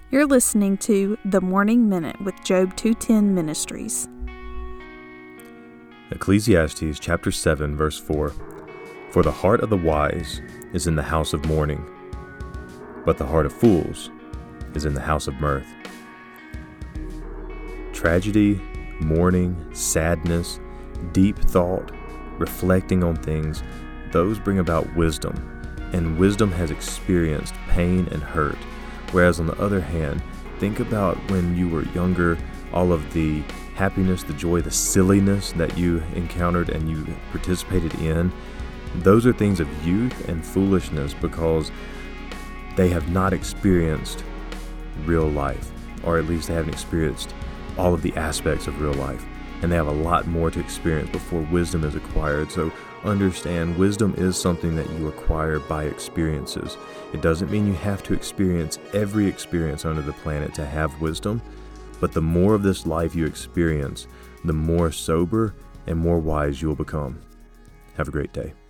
You're listening to The Morning Minute with Job 210 Ministries. Ecclesiastes chapter 7, verse 4. For the heart of the wise is in the house of mourning, but the heart of fools is in the house of mirth. Tragedy, mourning, sadness, deep thought, reflecting on things, those bring about wisdom, and wisdom has experienced pain and hurt. Whereas on the other hand, think about when you were younger, all of the happiness, the joy, the silliness that you encountered and you participated in. Those are things of youth and foolishness because they have not experienced real life, or at least they haven't experienced all of the aspects of real life. And they have a lot more to experience before wisdom is acquired. So understand, wisdom is something that you acquire by experiences. It doesn't mean you have to experience every experience under the planet to have wisdom, but the more of this life you experience, the more sober and more wise you will become. Have a great day.